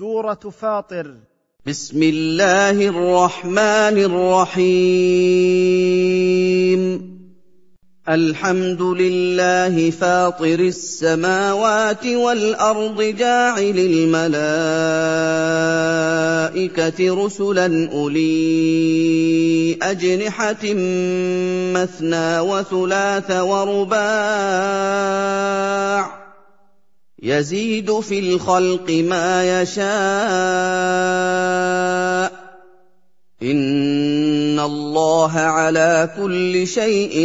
سورة فاطر. بسم الله الرحمن الرحيم. الحمد لله فاطر السماوات والأرض جاعل الملائكة رسلا أولي أجنحة مثنى وثلاث ورباع يزيد في الخلق ما يشاء إن الله على كل شيء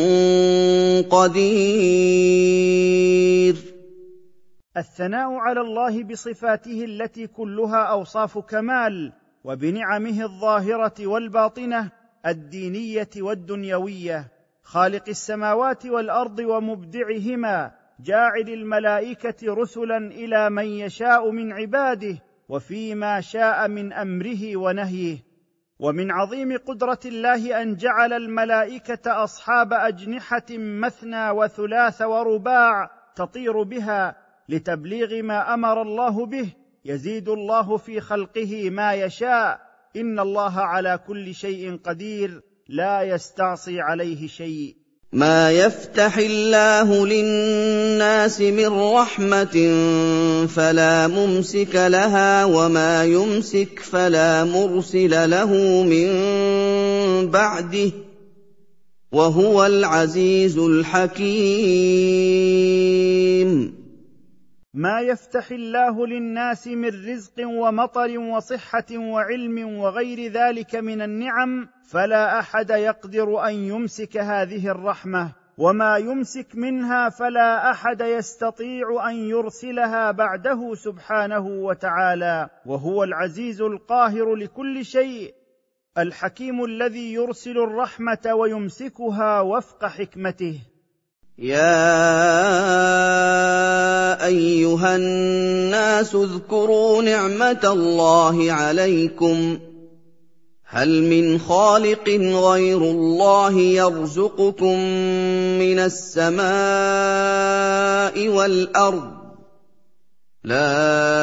قدير. الثناء على الله بصفاته التي كلها أوصاف كمال، وبنعمه الظاهرة والباطنة الدينية والدنيوية، خالق السماوات والأرض ومبدعهما، جاعل الملائكة رسلا إلى من يشاء من عباده وفيما شاء من أمره ونهيه. ومن عظيم قدرة الله أن جعل الملائكة أصحاب أجنحة مثنى وثلاث ورباع تطير بها لتبليغ ما أمر الله به. يزيد الله في خلقه ما يشاء، إن الله على كل شيء قدير، لا يستعصي عليه شيء. ما يفتح الله للناس من رحمة فلا ممسك لها وما يمسك فلا مرسل له من بعده وهو العزيز الحكيم. ما يفتح الله للناس من رزق ومطر وصحة وعلم وغير ذلك من النعم فلا أحد يقدر أن يمسك هذه الرحمة، وما يمسك منها فلا أحد يستطيع أن يرسلها بعده سبحانه وتعالى، وهو العزيز القاهر لكل شيء، الحكيم الذي يرسل الرحمة ويمسكها وفق حكمته. يا أيها الناس اذكروا نعمة الله عليكم هل من خالق غير الله يرزقكم من السماء والأرض لا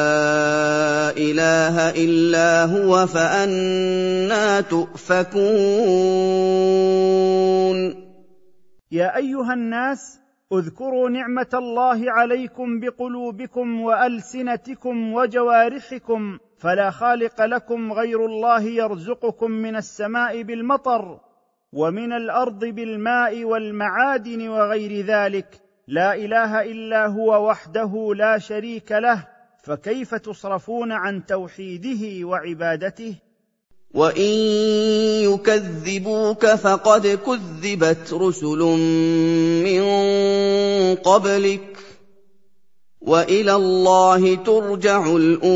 إله إلا هو فأنى تؤفكون. يا أيها الناس اذكروا نعمة الله عليكم بقلوبكم وألسنتكم وجوارحكم، فلا خالق لكم غير الله يرزقكم من السماء بالمطر ومن الأرض بالماء والمعادن وغير ذلك، لا إله إلا هو وحده لا شريك له، فكيف تصرفون عن توحيده وعبادته؟ وَإِن يُكَذِّبُوكَ فَقَدْ كُذِّبَتْ رُسُلٌ مِّن قَبْلِكَ وَإِلَى اللَّهِ تُرْجَعُ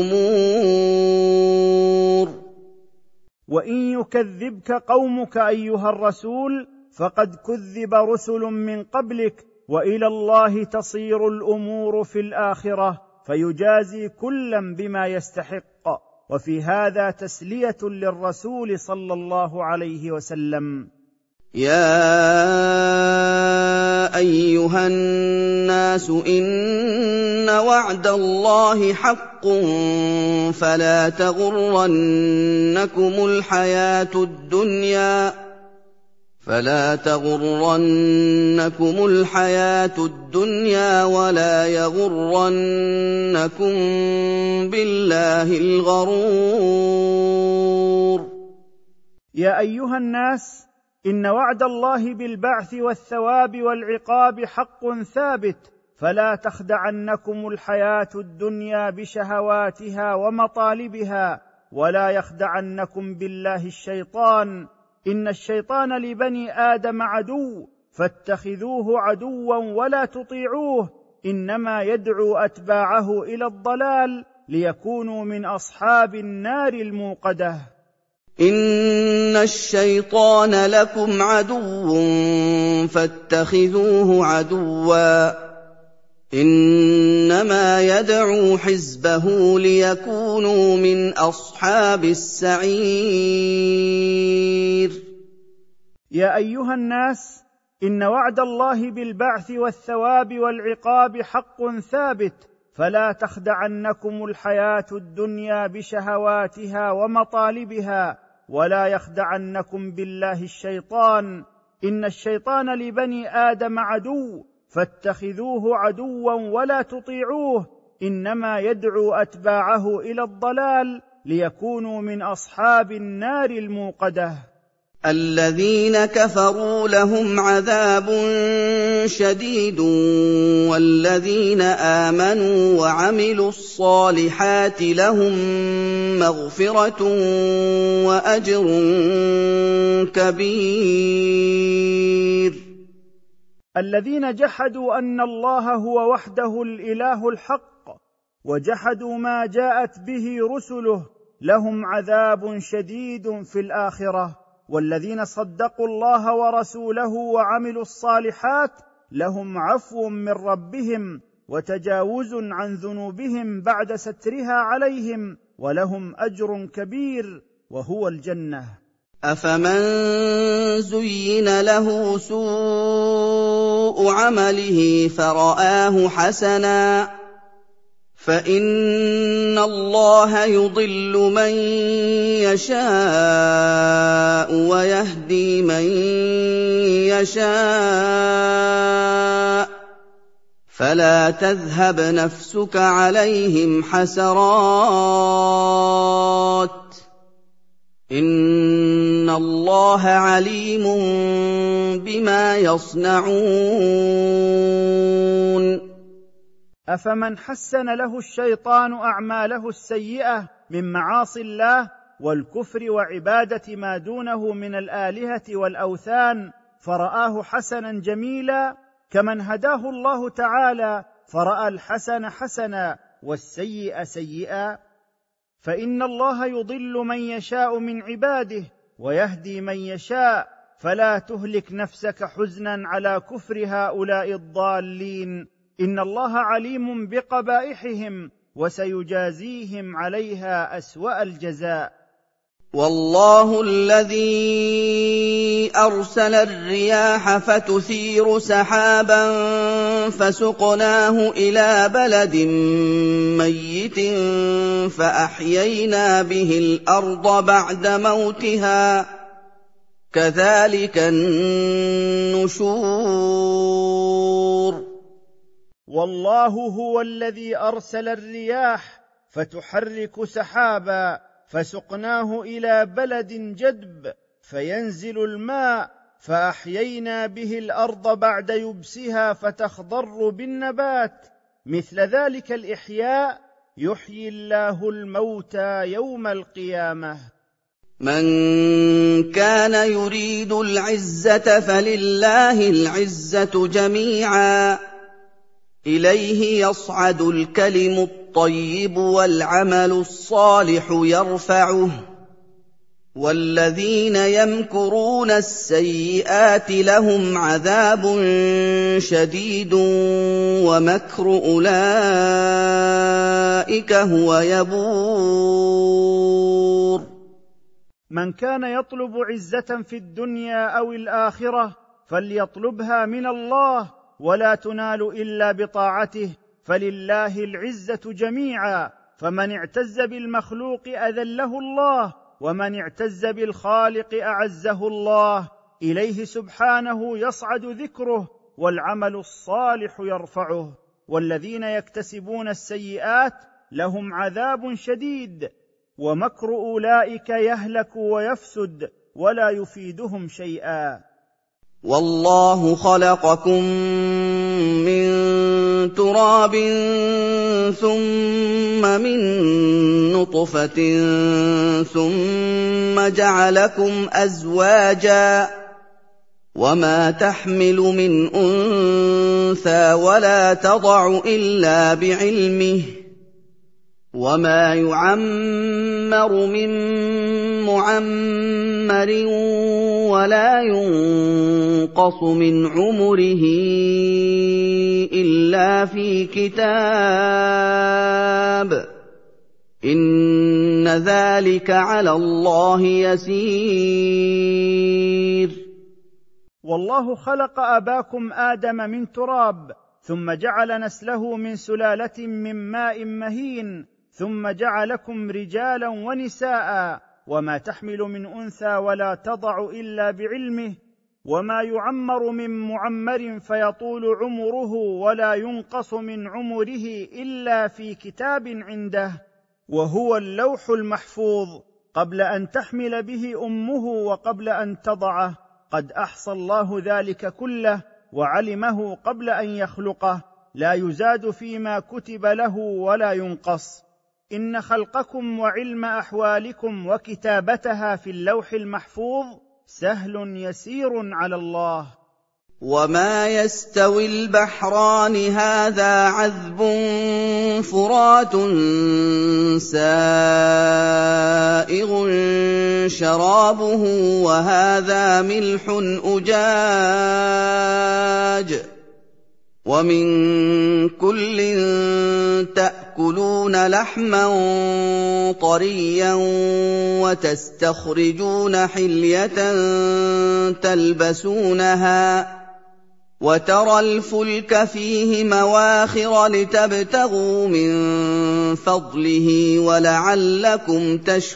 الْأُمُورُ. وإن يكذبك قومك أيها الرسول فقد كذب رسل من قبلك، وإلى الله تصير الأمور في الآخرة، فيجازي كلا بما يستحق. وفي هذا تسلية للرسول صلى الله عليه وسلم. يا أيها الناس إن وعد الله حق فلا تغرنكم الحياة الدنيا ولا يغرنكم بالله الغرور. يا أيها الناس إن وعد الله بالبعث والثواب والعقاب حق ثابت، فلا تخدعنكم الحياة الدنيا بشهواتها ومطالبها، ولا يخدعنكم بالله الشيطان، إن الشيطان لبني آدم عدو فاتخذوه عدوا ولا تطيعوه، إنما يدعو أتباعه إلى الضلال ليكونوا من أصحاب النار الموقدة. إن الشيطان لكم عدو فاتخذوه عدوا إنما يدعو حزبه ليكونوا من أصحاب السعير. يا أيها الناس إن وعد الله بالبعث والثواب والعقاب حق ثابت، فلا تخدعنكم الحياة الدنيا بشهواتها ومطالبها، ولا يخدعنكم بالله الشيطان، إن الشيطان لبني آدم عدو فاتخذوه عدوا ولا تطيعوه، إنما يدعو أتباعه إلى الضلال ليكونوا من أصحاب النار الموقدة. الذين كفروا لهم عذاب شديد، والذين آمنوا وعملوا الصالحات لهم مغفرة وأجر كبير. الذين جحدوا أن الله هو وحده الإله الحق وجحدوا ما جاءت به رسله لهم عذاب شديد في الآخرة، والذين صدقوا الله ورسوله وعملوا الصالحات لهم عفو من ربهم وتجاوز عن ذنوبهم بعد سترها عليهم، ولهم أجر كبير وهو الجنة. أفمن زين له سوء عمله فرآه حسنا فإن الله يضل من يشاء ويهدي من يشاء فلا تذهب نفسك عليهم حسرات إن الله عليم بما يصنعون. أفمن حسن له الشيطان أعماله السيئة من معاصي الله والكفر وعبادة ما دونه من الآلهة والأوثان فرآه حسنا جميلا، كمن هداه الله تعالى فرأى الحسن حسنا والسيئ سيئا؟ فإن الله يضل من يشاء من عباده ويهدي من يشاء، فلا تهلك نفسك حزنا على كفر هؤلاء الضالين، إن الله عليم بقبائحهم وسيجازيهم عليها أسوأ الجزاء. والله الذي أرسل الرياح فتثير سحابا فسقناه إلى بلد ميت فأحيينا به الأرض بعد موتها كذلك النشور. والله هو الذي أرسل الرياح فتحرك سحابا فسقناه إلى بلد جدب فينزل الماء فأحيينا به الأرض بعد يبسها فتخضر بالنبات، مثل ذلك الإحياء يحيي الله الموتى يوم القيامة. من كان يريد العزة فلله العزة جميعا إليه يصعد الكلم الطيب والعمل الصالح يرفعه والذين يمكرون السيئات لهم عذاب شديد ومكر أولئك هو يبور. من كان يطلب عزة في الدنيا أو الآخرة فليطلبها من الله ولا تنال إلا بطاعته، فلله العزة جميعا، فمن اعتز بالمخلوق أذله الله ومن اعتز بالخالق أعزه الله، إليه سبحانه يصعد ذكره والعمل الصالح يرفعه، والذين يكتسبون السيئات لهم عذاب شديد ومكر أولئك يهلك ويفسد ولا يفيدهم شيئا. والله خلقكم من تراب ثم من نطفة ثم جعلكم أزواجا وما تحمل من أنثى ولا تضع إلا بعلمه وما يعمر من معمر ولا ينقص من عمره إلا في كتاب إن ذلك على الله يسير. والله خلق أباكم آدم من تراب ثم جعل نسله من سلاله من ماء مهين، ثم جعلكم رجالا ونساء، وما تحمل من انثى ولا تضع الا بعلمه، وما يعمر من معمر فيطول عمره ولا ينقص من عمره الا في كتاب عنده، وهو اللوح المحفوظ، قبل ان تحمل به امه وقبل ان تضعه، قد احصى الله ذلك كله وعلمه قبل ان يخلقه، لا يزاد فيما كتب له ولا ينقص. ان خلقكم وعلم احوالكم وكتابتها في اللوح المحفوظ سهل يسير على الله. وما يستوي البحران هذا عذب فرات سائغ شرابه وهذا ملح أجاج ومن كل تأكلون لحما طريا وتستخرجون حلية تلبسونها وترى الفلك فيه مواخر لتبتغوا من فضله ولعلكم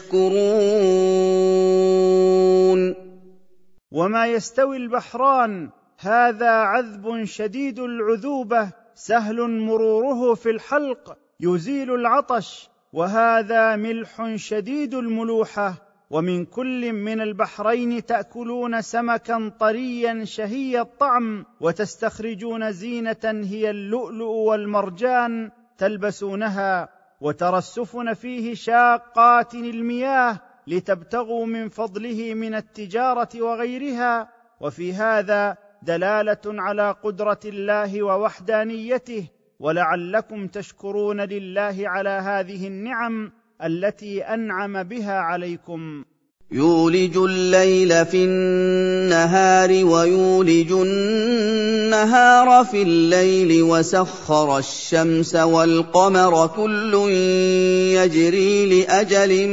تشكرون. وما يستوي البحران هذا عذب شديد العذوبة سهل مروره في الحلق يزيل العطش، وهذا ملح شديد الملوحة، ومن كل من البحرين تأكلون سمكا طريا شهي الطعم، وتستخرجون زينة هي اللؤلؤ والمرجان تلبسونها، وترى السفن فيه شاقات المياه لتبتغوا من فضله من التجارة وغيرها. وفي هذا دلالة على قدرة الله ووحدانيته، ولعلكم تشكرون لله على هذه النعم التي أنعم بها عليكم. يولج الليل في النهار ويولج النهار في الليل وسخر الشمس والقمر كل يجري لأجل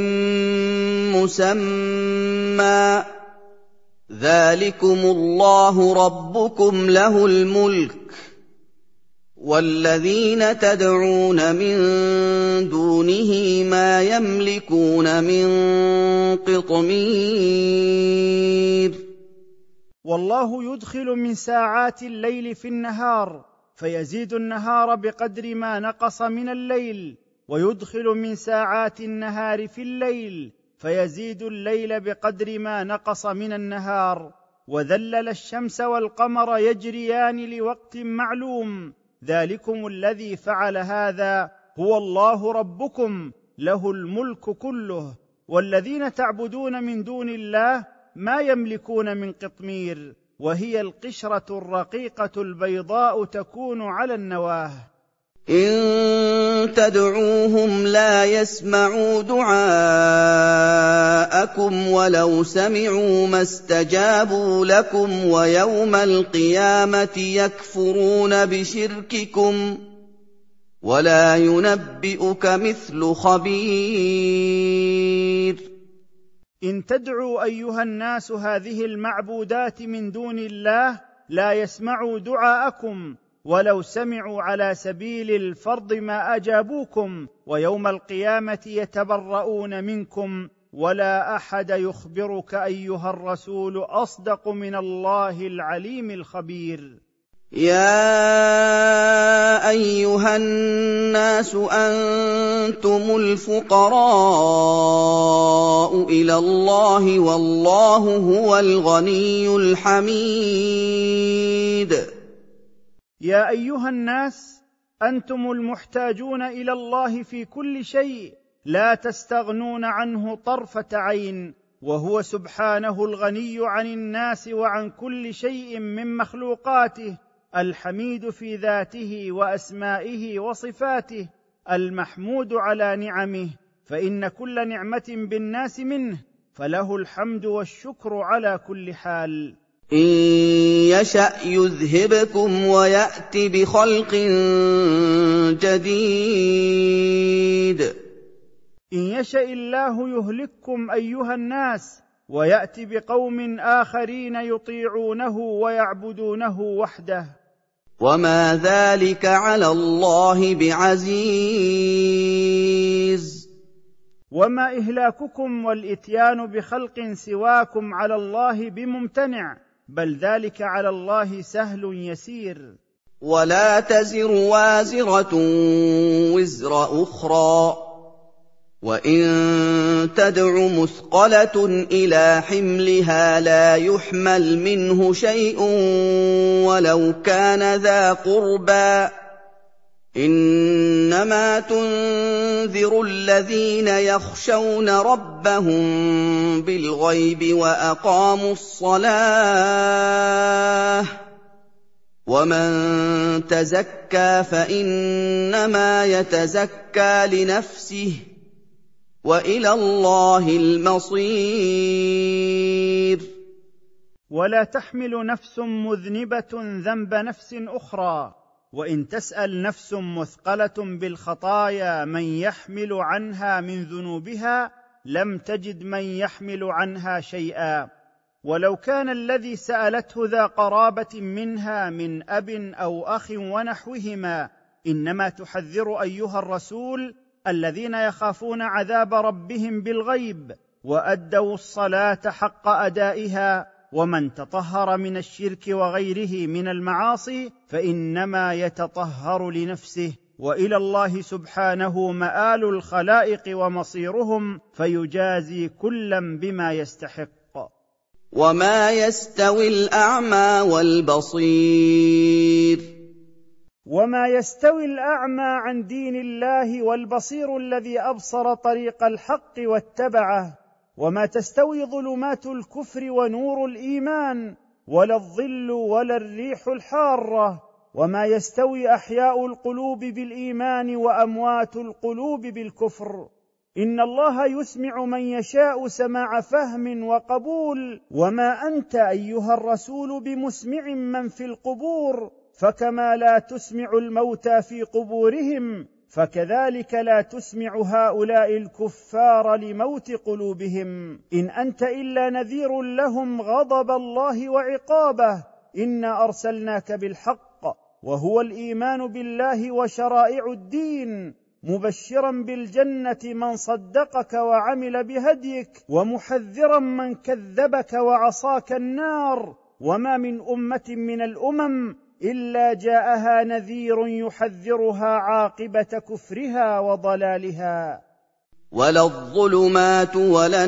مسمى ذلكم الله ربكم له الملك والذين تدعون من دونه ما يملكون من قطمير. والله يدخل من ساعات الليل في النهار فيزيد النهار بقدر ما نقص من الليل، ويدخل من ساعات النهار في الليل فيزيد الليل بقدر ما نقص من النهار، وذلل الشمس والقمر يجريان لوقت معلوم، ذلكم الذي فعل هذا هو الله ربكم له الملك كله، والذين تعبدون من دون الله ما يملكون من قطمير، وهي القشرة الرقيقة البيضاء تكون على النواه. إن تدعوهم لا يسمعوا دعاءكم ولو سمعوا ما استجابوا لكم ويوم القيامة يكفرون بشرككم ولا ينبئك مثل خبير. إن تدعوا أيها الناس هذه المعبودات من دون الله لا يسمعوا دعاءكم، ولو سمعوا على سبيل الفرض ما أجابوكم، ويوم القيامة يتبرؤون منكم، ولا أحد يخبرك أيها الرسول أصدق من الله العليم الخبير. يا أيها الناس أنتم الفقراء إلى الله والله هو الغني الحميد. يا أيها الناس أنتم المحتاجون إلى الله في كل شيء، لا تستغنون عنه طرفة عين، وهو سبحانه الغني عن الناس وعن كل شيء من مخلوقاته، الحميد في ذاته وأسمائه وصفاته، المحمود على نعمه، فإن كل نعمة بالناس منه، فله الحمد والشكر على كل حال. إن يشأ يذهبكم ويأت بخلق جديد. إن يشأ الله يهلككم أيها الناس ويأتي بقوم آخرين يطيعونه ويعبدونه وحده. وَمَا ذَٰلِكَ عَلَى اللَّهِ بِعَزِيزٍ. وما إهلاككم والإتيان بخلق سواكم على الله بممتنع، بل ذلك على الله سهل يسير. وَلَا تَزِرُ وَازِرَةٌ وِزْرَ أُخْرَىٰ، وَإِن تَدْعُ مُثْقَلَةٌ إِلَىٰ حِمْلِهَا لَا يُحْمَلْ مِنْهُ شَيْءٌ وَلَوْ كَانَ ذَا قُرْبَىٰ ۗ إِنَّمَا تُنذِرُ الَّذِينَ يَخْشَوْنَ رَبَّهُم بِالْغَيْبِ وَأَقَامُوا الصَّلَاةَ ۚ وَمَن تَزَكَّىٰ فَإِنَّمَا يَتَزَكَّىٰ لِنَفْسِهِ ۚ وَإِلَى اللَّهِ الْمَصِيرُ. ولا تحمل نفس مذنبة ذنب نفس أخرى، وإن تسأل نفس مثقلة بالخطايا من يحمل عنها من ذنوبها لم تجد من يحمل عنها شيئا، ولو كان الذي سألته ذا قرابة منها من أب أو أخ ونحوهما. إنما تحذر أيها الرسول الذين يخافون عذاب ربهم بالغيب وأدوا الصلاة حق أدائها، ومن تطهر من الشرك وغيره من المعاصي فإنما يتطهر لنفسه، وإلى الله سبحانه مآل الخلائق ومصيرهم، فيجازي كلا بما يستحق. وَمَا يَسْتَوِي الْأَعْمَىٰ وَالْبَصِيرُ. وما يستوي الأعمى عن دين الله والبصير الذي أبصر طريق الحق واتبعه، وما تستوي ظلمات الكفر ونور الإيمان، ولا الظل ولا الريح الحارة. وما يستوي أحياء القلوب بالإيمان وأموات القلوب بالكفر. إن الله يسمع من يشاء سماع فهم وقبول، وما أنت أيها الرسول بمسمع من في القبور، فكما لا تسمع الموتى في قبورهم فكذلك لا تسمع هؤلاء الكفار لموت قلوبهم. إن أنت إلا نذير لهم غضب الله وعقابه. إنا أرسلناك بالحق، وهو الإيمان بالله وشرائع الدين، مبشرا بالجنة من صدقك وعمل بهديك، ومحذرا من كذبك وعصاك النار. وما من أمة من الأمم إلا جاءها نذير يحذرها عاقبة كفرها وضلالها. ولا الظلمات ولا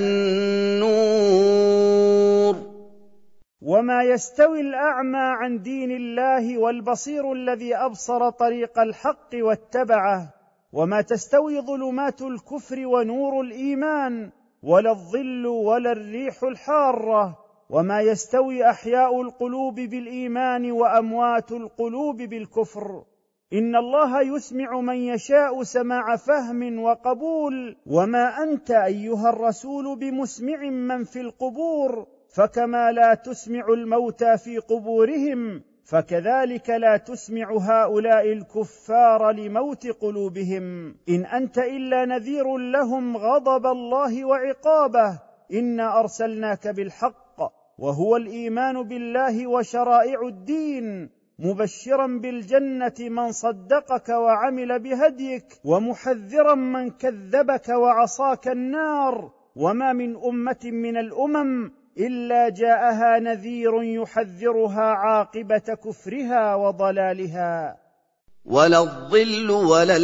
النور. وما يستوي الأعمى عن دين الله والبصير الذي أبصر طريق الحق واتبعه، وما تستوي ظلمات الكفر ونور الإيمان، ولا الظل ولا الريح الحارة. وما يستوي أحياء القلوب بالإيمان وأموات القلوب بالكفر. إن الله يسمع من يشاء سماع فهم وقبول، وما أنت أيها الرسول بمسمع من في القبور، فكما لا تسمع الموتى في قبورهم فكذلك لا تسمع هؤلاء الكفار لموت قلوبهم. إن أنت إلا نذير لهم غضب الله وعقابه. إنا أرسلناك بالحق، وهو الإيمان بالله وشرائع الدين، مبشرا بالجنة من صدقك وعمل بهديك، ومحذرا من كذبك وعصاك النار. وما من أمة من الأمم إلا جاءها نذير يحذرها عاقبة كفرها وضلالها. ولا الظل ولا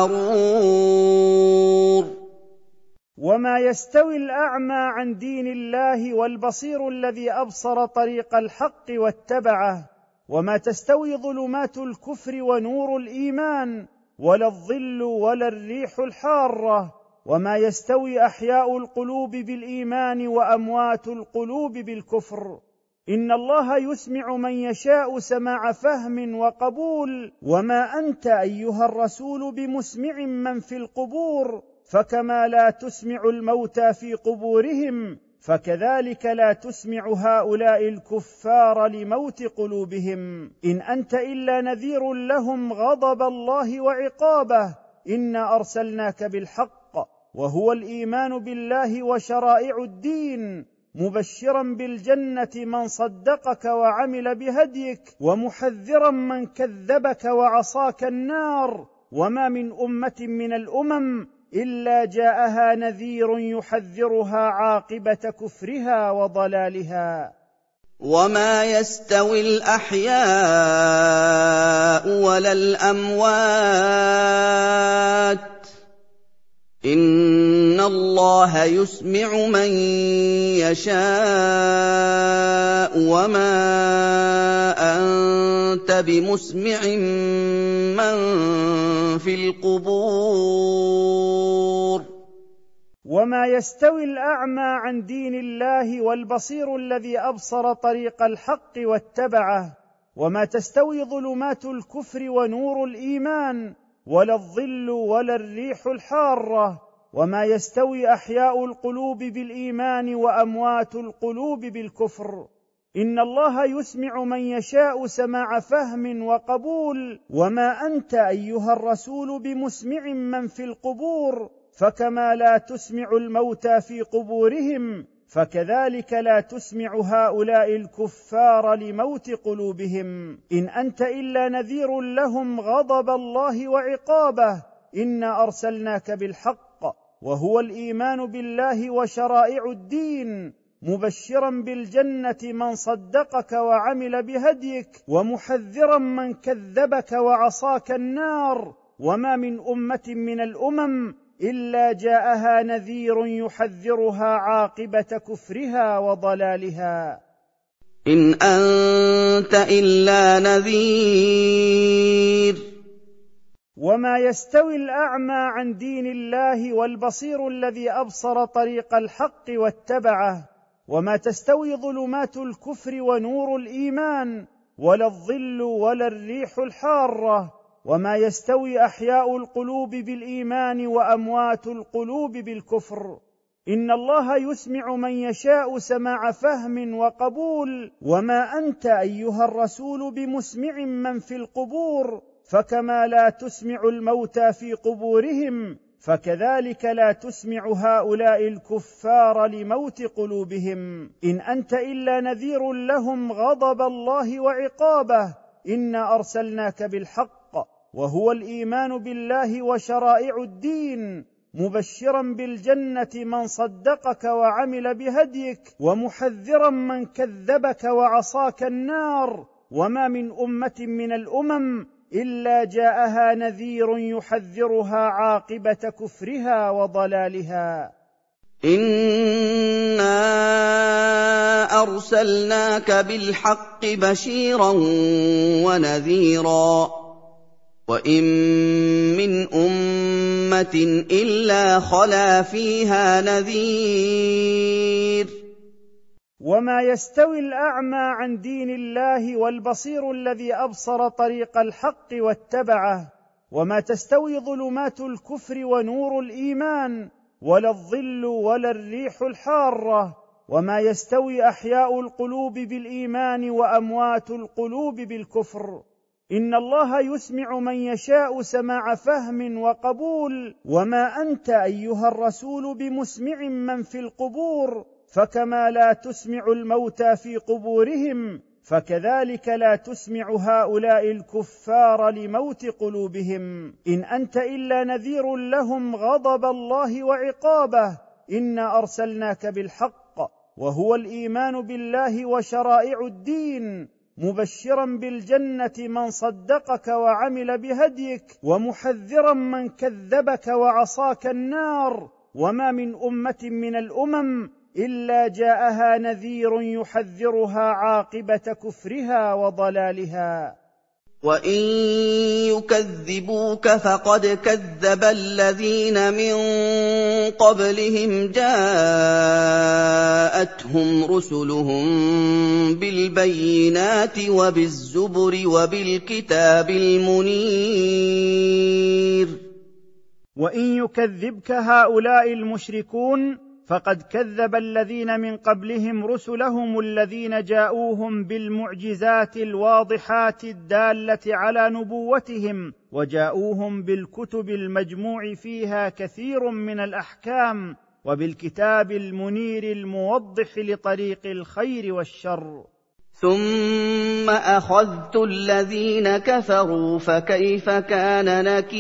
الحرور. وما يستوي الأعمى عن دين الله والبصير الذي أبصر طريق الحق واتبعه، وما تستوي ظلمات الكفر ونور الإيمان، ولا الظل ولا الريح الحارة. وما يستوي أحياء القلوب بالإيمان وأموات القلوب بالكفر. إن الله يسمع من يشاء سماع فهم وقبول، وما أنت أيها الرسول بمسمع من في القبور، فكما لا تسمع الموتى في قبورهم فكذلك لا تسمع هؤلاء الكفار لموت قلوبهم. إن أنت إلا نذير لهم غضب الله وعقابه. إنا أرسلناك بالحق، وهو الإيمان بالله وشرائع الدين، مبشرا بالجنة من صدقك وعمل بهديك، ومحذرا من كذبك وعصاك النار. وما من أمة من الأمم إلا جاءها نذير يحذرها عاقبة كفرها وضلالها. وما يستوي الأحياء ولا الأموات إن الله يسمع من يشاء وما أنت بمسمع من في القبور. وما يستوي الأعمى عن دين الله والبصير الذي أبصر طريق الحق واتبعه، وما تستوي ظلمات الكفر ونور الإيمان، ولا الظل ولا الريح الحارة. وما يستوي أحياء القلوب بالإيمان وأموات القلوب بالكفر. إن الله يسمع من يشاء سماع فهم وقبول. وما أنت أيها الرسول بمسمع من في القبور، فكما لا تسمع الموتى في قبورهم، فكذلك لا تسمع هؤلاء الكفار لموت قلوبهم. إن أنت إلا نذير لهم غضب الله وعقابه. إنا أرسلناك بالحق وهو الإيمان بالله وشرائع الدين، مبشرا بالجنة من صدقك وعمل بهديك، ومحذرا من كذبك وعصاك النار. وما من أمة من الأمم إلا جاءها نذير يحذرها عاقبة كفرها وضلالها. إن أنت إلا نذير. وما يستوي الأعمى عن دين الله والبصير الذي أبصر طريق الحق واتبعه، وما تستوي ظلمات الكفر ونور الإيمان، ولا الظل ولا الريح الحارة. وما يستوي أحياء القلوب بالإيمان وأموات القلوب بالكفر. إن الله يسمع من يشاء سماع فهم وقبول. وما أنت أيها الرسول بمسمع من في القبور، فكما لا تسمع الموتى في قبورهم، فكذلك لا تسمع هؤلاء الكفار لموت قلوبهم. إن أنت إلا نذير لهم غضب الله وعقابه. إنا أرسلناك بالحق وهو الإيمان بالله وشرائع الدين، مبشرا بالجنة من صدقك وعمل بهديك، ومحذرا من كذبك وعصاك النار. وما من أمة من الأمم إلا جاءها نذير يحذرها عاقبة كفرها وضلالها. إنا أرسلناك بالحق بشيرا ونذيرا وإن من أمة إلا خلا فيها نذير. وما يستوي الأعمى عن دين الله والبصير الذي أبصر طريق الحق واتبعه، وما تستوي ظلمات الكفر ونور الإيمان، ولا الظل ولا الريح الحارة. وما يستوي أحياء القلوب بالإيمان وأموات القلوب بالكفر. إن الله يسمع من يشاء سماع فهم وقبول. وما أنت أيها الرسول بمسمع من في القبور، فكما لا تسمع الموتى في قبورهم، فكذلك لا تسمع هؤلاء الكفار لموت قلوبهم. إن أنت إلا نذير لهم غضب الله وعقابه. إنا أرسلناك بالحق وهو الإيمان بالله وشرائع الدين، مبشرا بالجنة من صدقك وعمل بهديك، ومحذرا من كذبك وعصاك النار. وما من أمة من الأمم إلا جاءها نذير يحذرها عاقبة كفرها وضلالها. وإن يكذبوك فقد كذب الذين من قبلهم جاءتهم رسلهم بالبينات وبالزبر وبالكتاب المنير. وإن يكذبك هؤلاء المشركون فقد كذب الذين من قبلهم رسلهم الذين جاءوهم بالمعجزات الواضحات الدالة على نبوتهم، وجاءوهم بالكتب المجموع فيها كثير من الأحكام وبالكتاب المنير الموضح لطريق الخير والشر. ثم أخذت الذين كفروا فكيف كان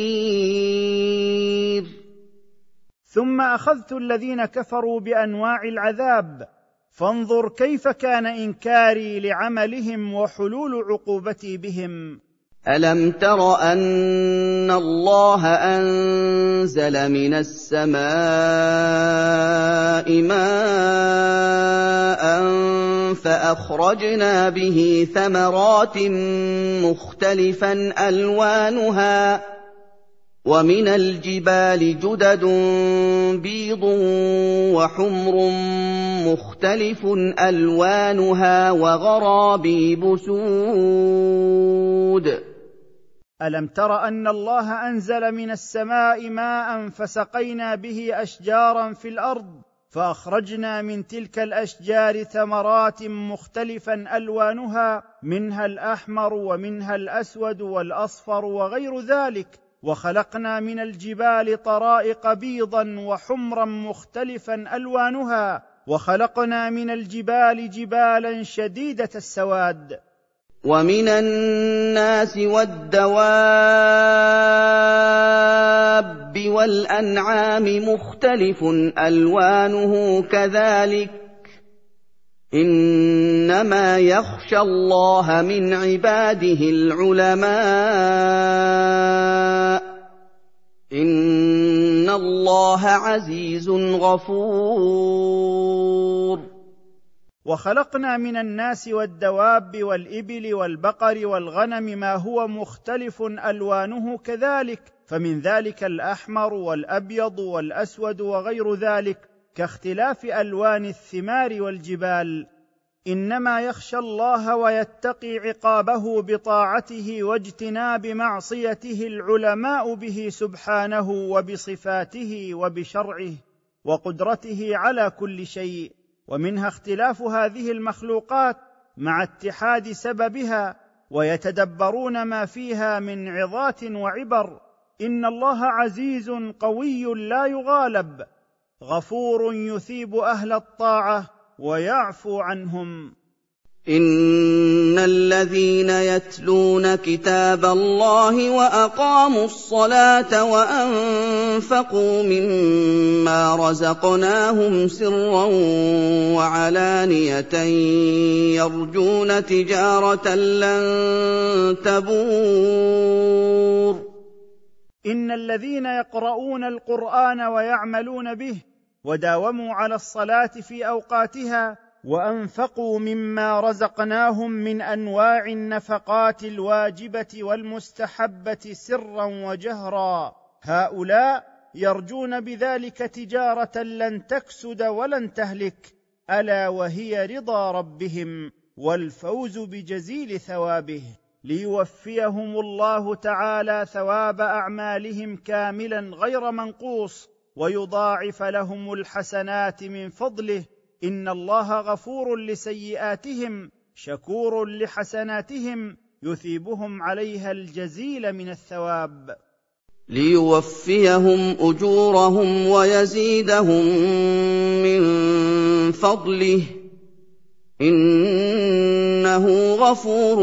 نكير. ثم أخذت الذين كفروا بأنواع العذاب، فانظر كيف كان إنكاري لعملهم وحلول عقوبتي بهم. ألم تر أن الله أنزل من السماء ماء فأخرجنا به ثمرات مختلفا ألوانها ومن الجبال جدد بيض وحمر مختلف ألوانها وغرابيب سود. ألم تر أن الله أنزل من السماء ماء فسقينا به أشجارا في الأرض فأخرجنا من تلك الأشجار ثمرات مختلفا ألوانها منها الأحمر ومنها الأسود والأصفر وغير ذلك، وخلقنا من الجبال طرائق بيضا وحمرا مختلفا ألوانها، وخلقنا من الجبال جبالا شديدة السواد. ومن الناس والدواب والأنعام مختلف ألوانه كذلك، إنما يخشى الله من عباده العلماء، إن الله عزيز غفور. وخلقنا من الناس والدواب والإبل والبقر والغنم ما هو مختلف ألوانه كذلك، فمن ذلك الأحمر والأبيض والأسود وغير ذلك، كاختلاف ألوان الثمار والجبال. إنما يخشى الله ويتقي عقابه بطاعته واجتناب معصيته العلماء به سبحانه وبصفاته وبشرعه وقدرته على كل شيء. ومنها اختلاف هذه المخلوقات مع اتحاد سببها، ويتدبرون ما فيها من عظات وعبر. إن الله عزيز قوي لا يغالب، غفور يثيب أهل الطاعة ويعفو عنهم. إن الذين يتلون كتاب الله وأقاموا الصلاة وأنفقوا مما رزقناهم سرا وعلانية يرجون تجارة لن تبور. إن الذين يقرؤون القرآن ويعملون به وداوموا على الصلاة في أوقاتها وأنفقوا مما رزقناهم من أنواع النفقات الواجبة والمستحبة سرا وجهرا، هؤلاء يرجون بذلك تجارة لن تكسد ولن تهلك، ألا وهي رضا ربهم والفوز بجزيل ثوابه، ليوفيهم الله تعالى ثواب أعمالهم كاملا غير منقوص ويضاعف لهم الحسنات من فضله. إن الله غفور لسيئاتهم شكور لحسناتهم يثيبهم عليها الجزيل من الثواب. ليوفيهم أجورهم ويزيدهم من فضله إنه غفور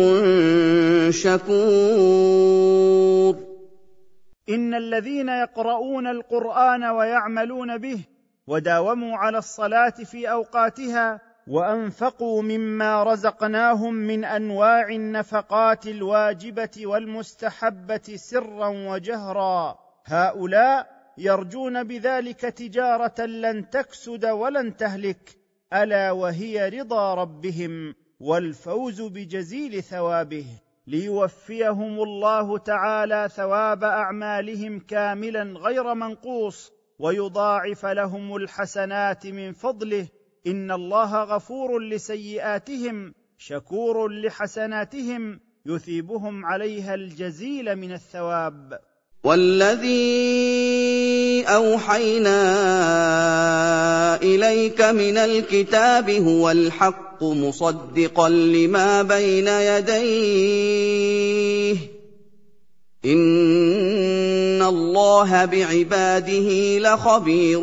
شكور. إن الذين يقرؤون القرآن ويعملون به وداوموا على الصلاة في أوقاتها وأنفقوا مما رزقناهم من أنواع النفقات الواجبة والمستحبة سرا وجهرا، هؤلاء يرجون بذلك تجارة لن تكسد ولن تهلك، ألا وهي رضا ربهم والفوز بجزيل ثوابه، ليوفيهم الله تعالى ثواب أعمالهم كاملا غير منقوص ويضاعف لهم الحسنات من فضله. إن الله غفور لسيئاتهم شكور لحسناتهم يثيبهم عليها الجزيل من الثواب. والذي أوحينا إليك من الكتاب هو الحق مصدقا لما بين يديه إِنَّ اللَّهَ بِعِبَادِهِ لَخَبِيرٌ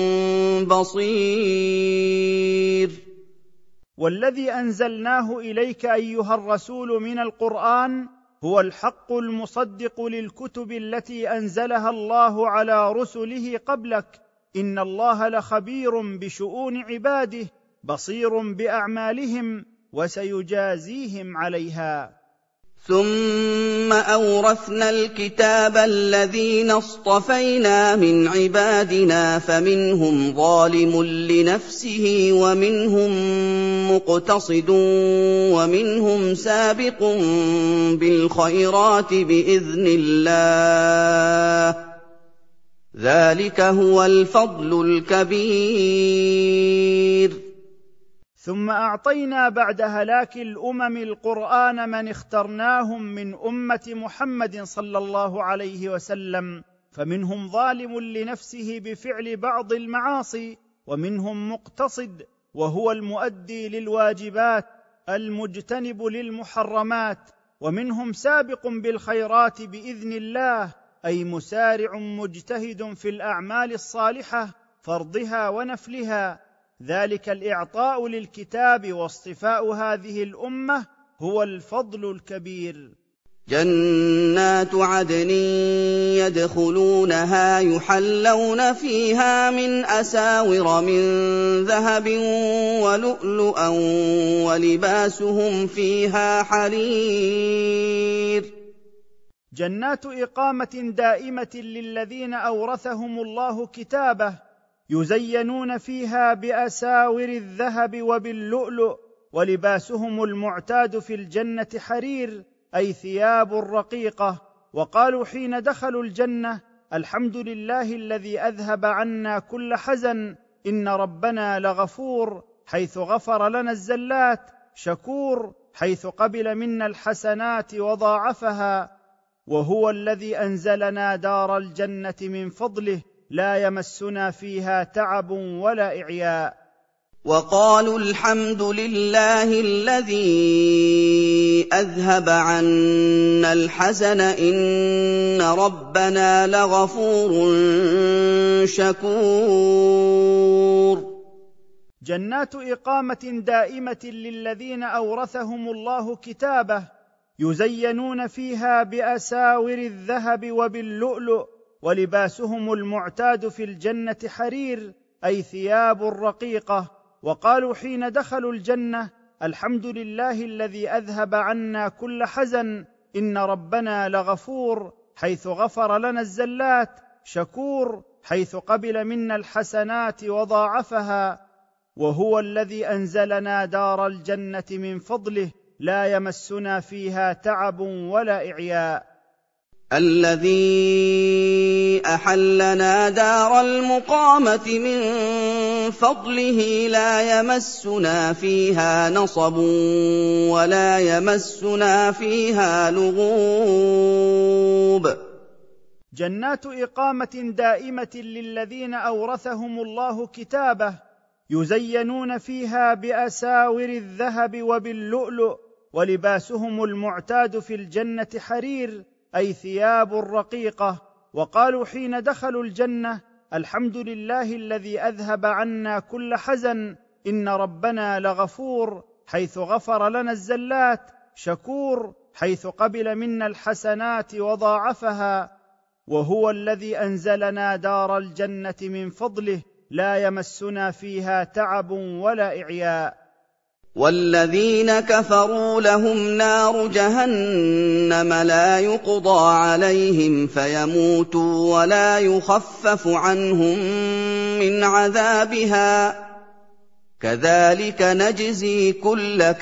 بَصِيرٌ والذي أنزلناه إليك أيها الرسول من القرآن هو الحق المصدق للكتب التي أنزلها الله على رسله قبلك. إن الله لخبير بشؤون عباده بصير بأعمالهم وسيجازيهم عليها. ثُمَّ أَوْرَثْنَا الْكِتَابَ الَّذِينَ اصْطَفَيْنَا مِنْ عِبَادِنَا فَمِنْهُمْ ظَالِمٌ لِنَفْسِهِ وَمِنْهُمْ مُقْتَصِدٌ وَمِنْهُمْ سَابِقٌ بِالْخَيْرَاتِ بِإِذْنِ اللَّهِ ۚ ذَلِكَ هُوَ الْفَضْلُ الْكَبِيرُ. ثم أعطينا بعد هلاك الأمم القرآن من اخترناهم من أمة محمد صلى الله عليه وسلم، فمنهم ظالم لنفسه بفعل بعض المعاصي، ومنهم مقتصد وهو المؤدي للواجبات المجتنب للمحرمات، ومنهم سابق بالخيرات بإذن الله، أي مسارع مجتهد في الأعمال الصالحة فرضها ونفلها. ذلك الإعطاء للكتاب واصطفاء هذه الأمة هو الفضل الكبير. جنات عدن يدخلونها يحلون فيها من أساور من ذهب ولؤلؤا ولباسهم فيها حرير. جنات إقامة دائمة للذين أورثهم الله كتابه، يزينون فيها بأساور الذهب وباللؤلؤ، ولباسهم المعتاد في الجنة حرير، أي ثياب رقيقة. وقالوا حين دخلوا الجنة: الحمد لله الذي أذهب عنا كل حزن، إن ربنا لغفور، حيث غفر لنا الزلات، شكور، حيث قبل منا الحسنات وضاعفها، وهو الذي أنزلنا دار الجنة من فضله، لا يمسنا فيها تعب ولا إعياء. وقالوا الحمد لله الذي أذهب عنا الحزن إن ربنا لغفور شكور. جنات إقامة دائمة للذين أورثهم الله كتابه، يزينون فيها بأساور الذهب وباللؤلؤ، ولباسهم المعتاد في الجنة حرير، أي ثياب رقيقة. وقالوا حين دخلوا الجنة: الحمد لله الذي أذهب عنا كل حزن، إن ربنا لغفور، حيث غفر لنا الزلات، شكور، حيث قبل منا الحسنات وضاعفها، وهو الذي أنزلنا دار الجنة من فضله، لا يمسنا فيها تعب ولا إعياء. الذي أحلنا دار المقامة من فضله لا يمسنا فيها نصب ولا يمسنا فيها لغوب. جنات إقامة دائمة للذين أورثهم الله كتابه، يزينون فيها بأساور الذهب وباللؤلؤ، ولباسهم المعتاد في الجنة حرير، أي ثياب رقيقة. وقالوا حين دخلوا الجنة: الحمد لله الذي أذهب عنا كل حزن، إن ربنا لغفور، حيث غفر لنا الزلات، شكور، حيث قبل منا الحسنات وضاعفها، وهو الذي أنزلنا دار الجنة من فضله، لا يمسنا فيها تعب ولا إعياء. والذين كفروا لهم نار جهنم لا يقضى عليهم فيموتوا ولا يخفف عنهم من عذابها، كذلك نجزي كل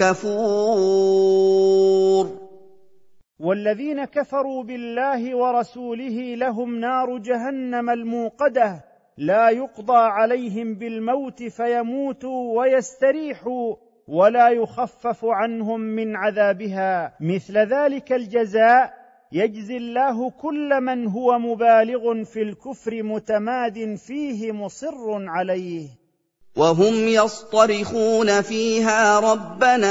كفور. والذين كفروا بالله ورسوله لهم نار جهنم الموقدة لا يقضى عليهم بالموت فيموتوا ويستريحوا ولا يخفف عنهم من عذابها، مثل ذلك الجزاء يجزي الله كل من هو مبالغ في الكفر متماد فيه مصر عليه. وهم يصطرخون فيها ربنا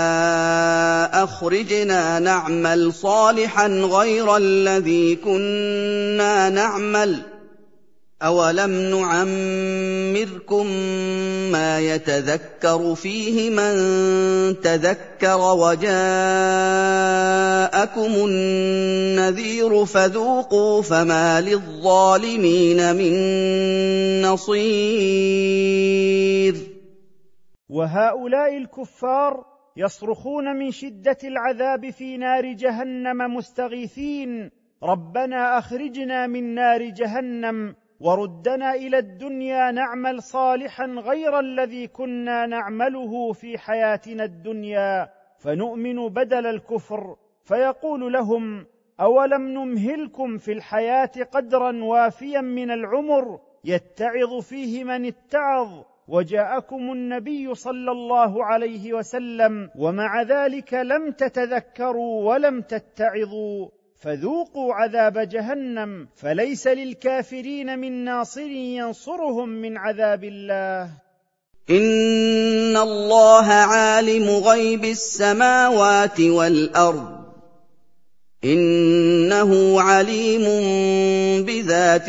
أخرجنا نعمل صالحا غير الذي كنا نعمل أولم نعمركم ما يتذكر فيه من تذكر وجاءكم النذير فذوقوا فما للظالمين من نصير. وهؤلاء الكفار يصرخون من شدة العذاب في نار جهنم مستغيثين ربنا أخرجنا من نار جهنم وردنا إلى الدنيا نعمل صالحا غير الذي كنا نعمله في حياتنا الدنيا فنؤمن بدل الكفر. فيقول لهم أولم نمهلكم في الحياة قدرا وافيا من العمر يتعظ فيه من اتعظ وجاءكم النبي صلى الله عليه وسلم ومع ذلك لم تتذكروا ولم تتعظوا فذوقوا عذاب جهنم فليس للكافرين من ناصر ينصرهم من عذاب الله. إن الله عالم غيب السماوات والأرض إنه عليم بذات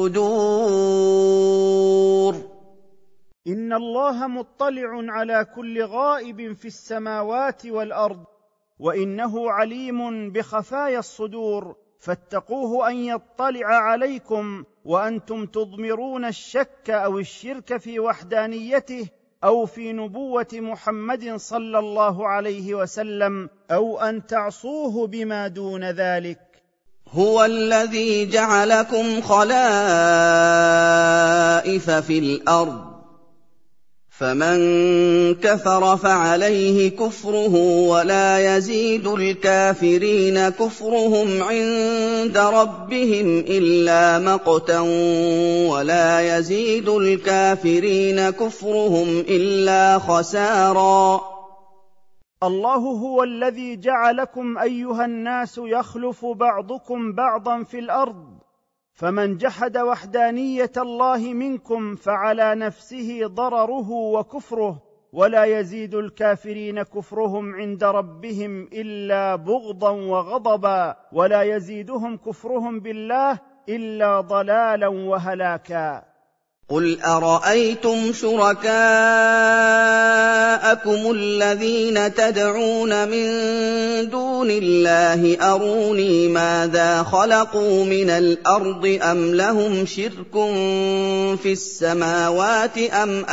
الصدور. إن الله مطلع على كل غائب في السماوات والأرض وإنه عليم بخفايا الصدور فاتقوه أن يطلع عليكم وأنتم تضمرون الشك أو الشرك في وحدانيته أو في نبوة محمد صلى الله عليه وسلم أو أن تعصوه بما دون ذلك. هو الذي جعلكم خلائف في الأرض فمن كفر فعليه كفره ولا يزيد الكافرين كفرهم عند ربهم إلا مقتا ولا يزيد الكافرين كفرهم إلا خسارا. الله هو الذي جعلكم أيها الناس يخلف بعضكم بعضا في الأرض فمن جحد وحدانية الله منكم فعلى نفسه ضرره وكفره ولا يزيد الكافرين كفرهم عند ربهم إلا بغضا وغضبا ولا يزيدهم كفرهم بالله إلا ضلالا وهلاكا. قل أرأيتم شركاءكم الذين تدعون من دون الله أروني ماذا خلقوا من الأرض أم لهم شرك في السماوات أم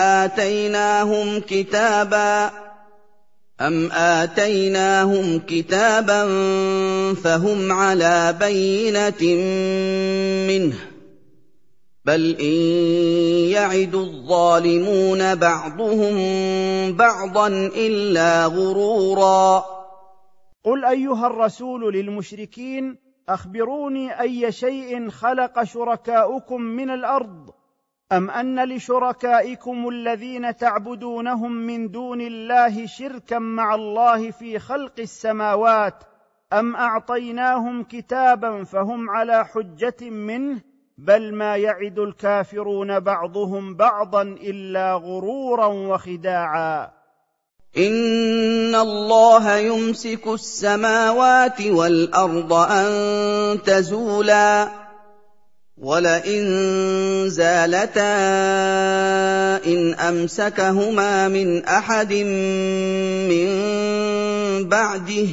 آتيناهم كتابا فهم على بينة منه بل إن يعد الظالمون بعضهم بعضا إلا غرورا. قل أيها الرسول للمشركين أخبروني أي شيء خلق شركاؤكم من الأرض أم أن لشركائكم الذين تعبدونهم من دون الله شركا مع الله في خلق السماوات أم أعطيناهم كتابا فهم على حجة منه بل ما يعد الكافرون بعضهم بعضا إلا غرورا وخداعا. إن الله يمسك السماوات والأرض أن تزولا ولئن زالتا إن أمسكهما من أحد من بعده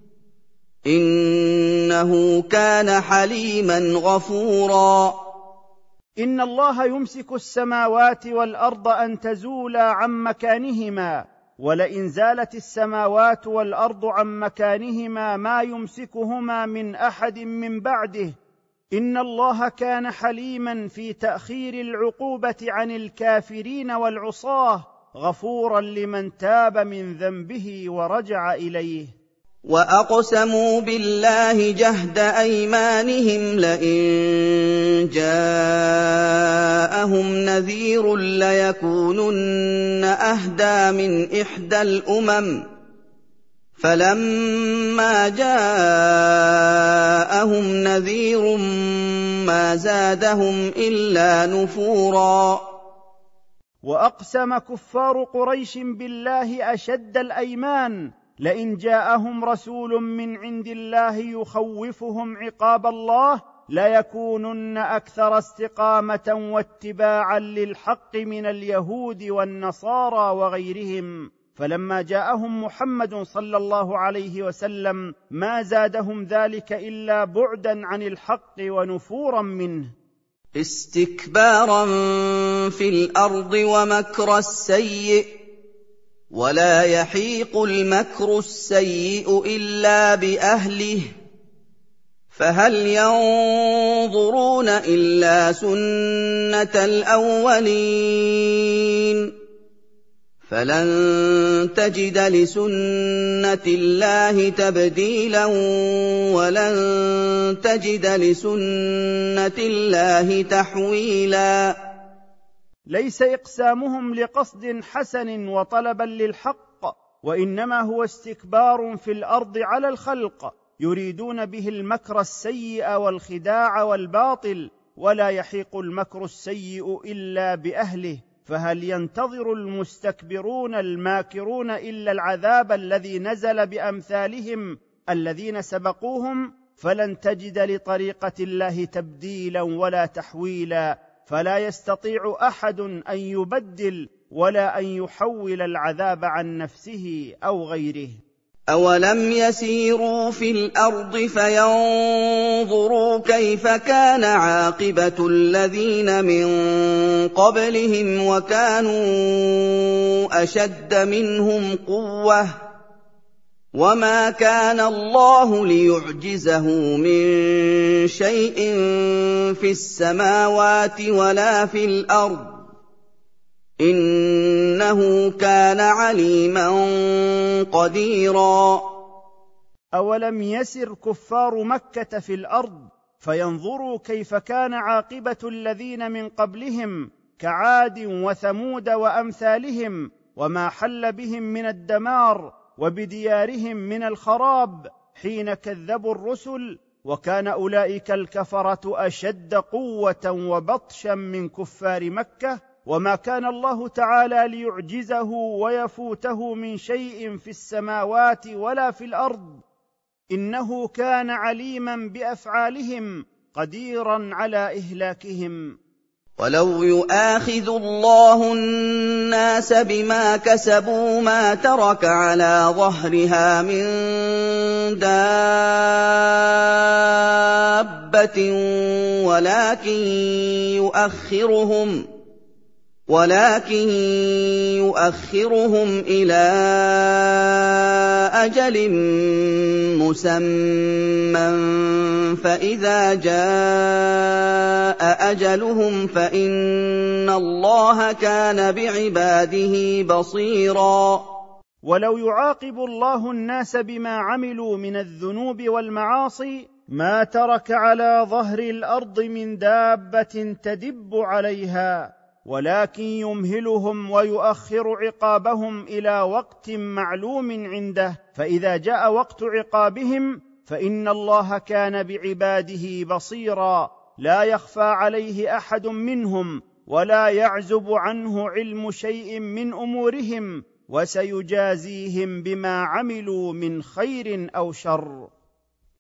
إنه كان حليما غفورا. إن الله يمسك السماوات والأرض أن تزولا عن مكانهما ولئن زالت السماوات والأرض عن مكانهما ما يمسكهما من أحد من بعده إن الله كان حليما في تأخير العقوبة عن الكافرين والعصاة غفورا لمن تاب من ذنبه ورجع إليه. وأقسموا بالله جهد أيمانهم لئن جاءهم نذير ليكونن أهدى من إحدى الأمم فلما جاءهم نذير ما زادهم إلا نفورا. واقسم كفار قريش بالله اشد الايمان لئن جاءهم رسول من عند الله يخوفهم عقاب الله ليكونن اكثر استقامه واتباعا للحق من اليهود والنصارى وغيرهم. فلما جاءهم محمد صلى الله عليه وسلم ما زادهم ذلك الا بعدا عن الحق ونفورا منه. استكبارا في الارض ومكر السيء ولا يحيق المكر السيء الا باهله فهل ينظرون الا سنه الاولين فلن تجد لسنه الله تبديلا ولن تجد لسنه الله تحويلا. ليس اقسامهم لقصد حسن وطلبا للحق، وانما هو استكبار في الارض على الخلق، يريدون به المكر السيء والخداع والباطل، ولا يحيق المكر السيء الا باهله. فهل ينتظر المستكبرون الماكرون الا العذاب الذي نزل بامثالهم الذين سبقوهم؟ فلن تجد لطريقه الله تبديلا ولا تحويلا، فلا يستطيع احد ان يبدل ولا ان يحول العذاب عن نفسه او غيره. أولم يسيروا في الأرض فينظروا كيف كان عاقبة الذين من قبلهم وكانوا أشد منهم قوة وما كان الله ليعجزه من شيء في السماوات ولا في الأرض إنه كان عليما قديرا. أولم يسر كفار مكة في الأرض فينظروا كيف كان عاقبة الذين من قبلهم كعاد وثمود وأمثالهم، وما حل بهم من الدمار وبديارهم من الخراب حين كذبوا الرسل، وكان أولئك الكفرة أشد قوة وبطشا من كفار مكة، وما كان الله تعالى ليعجزه ويفوته من شيء في السماوات ولا في الأرض، إنه كان عليما بأفعالهم قديرا على إهلاكهم. ولو يؤاخذ الله الناس بما كسبوا ما ترك على ظهرها من دابة ولكن يؤخرهم إلى أجل مسمى فإذا جاء أجلهم فإن الله كان بعباده بصيرا. ولو يعاقب الله الناس بما عملوا من الذنوب والمعاصي ما ترك على ظهر الأرض من دابة تدب عليها، ولكن يمهلهم ويؤخر عقابهم إلى وقت معلوم عنده، فإذا جاء وقت عقابهم فإن الله كان بعباده بصيرا، لا يخفى عليه أحد منهم ولا يعزب عنه علم شيء من أمورهم، وسيجازيهم بما عملوا من خير أو شر.